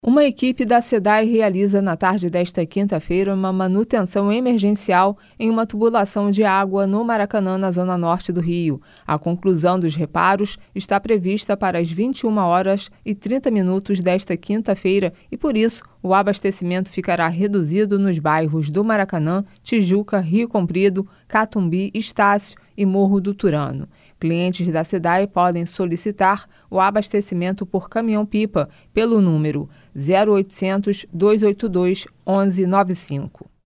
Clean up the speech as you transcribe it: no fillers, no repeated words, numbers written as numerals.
Uma equipe da SEDAI realiza na tarde desta quinta-feira uma manutenção emergencial em uma tubulação de água no Maracanã, na zona norte do Rio. A conclusão dos reparos está prevista para as 21h30 desta quinta-feira e, por isso, o abastecimento ficará reduzido nos bairros do Maracanã, Tijuca, Rio Comprido, Catumbi, Estácio e Morro do Turano. Clientes da SEDAI podem solicitar o abastecimento por caminhão-pipa pelo número 0800 282 1195.